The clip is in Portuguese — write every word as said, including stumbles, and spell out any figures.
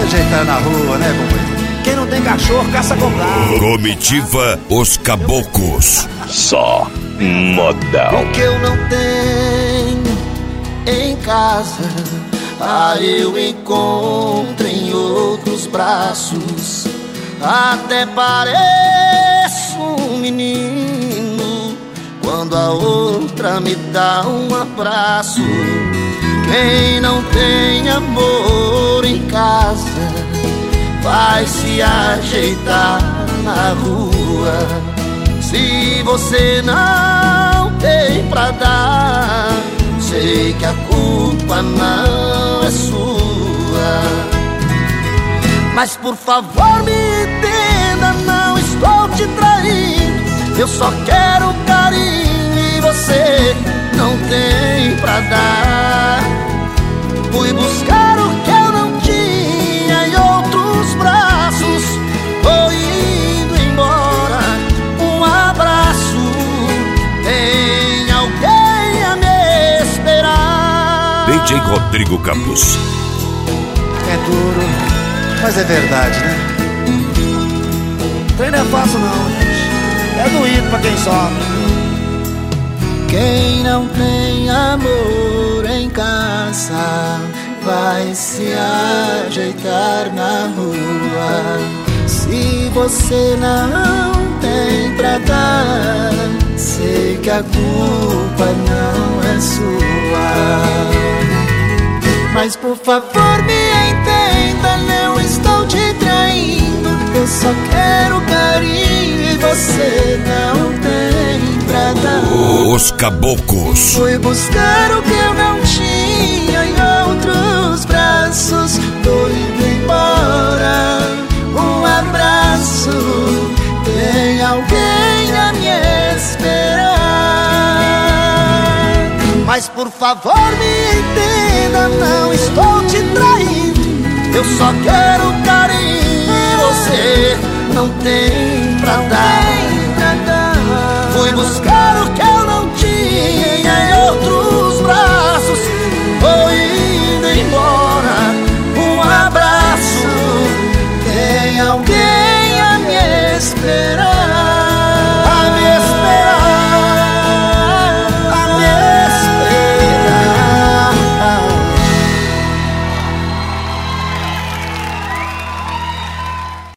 ajeitar na rua, né, companheiro? Quem não tem cachorro, caça com galo. Comitiva Os Caboclos. Só modão. O que eu não tenho em casa, ah, eu encontro em outros braços. Até pareço um menino quando a outra me dá um abraço. Quem não tem amor em casa vai se ajeitar na rua. Se você não tem pra dar, sei que a culpa não é sua. Mas por favor me entenda, não estou te traindo. Eu só quero carinho e você não tem pra dar. Fui buscar o que eu não tinha em outros braços. Tô indo embora, um abraço. Tem alguém a me esperar. D J Rodrigo Campos. É duro, mas é verdade, né? Treino é fácil não, gente. É doído pra quem sofre. Quem não tem amor em casa vai se ajeitar na rua. Se você não tem pra dar, sei que a culpa não é sua. Mas por favor me entenda, não estou te traindo. Eu só quero carinho e você não tem pra dar. Os Caboclos. Fui buscar o que eu não tinha em outros braços. Tô indo embora, um abraço. Tem alguém a me esperar. Mas por favor me entenda, não estou te traindo. Eu só quero carinho e você não tem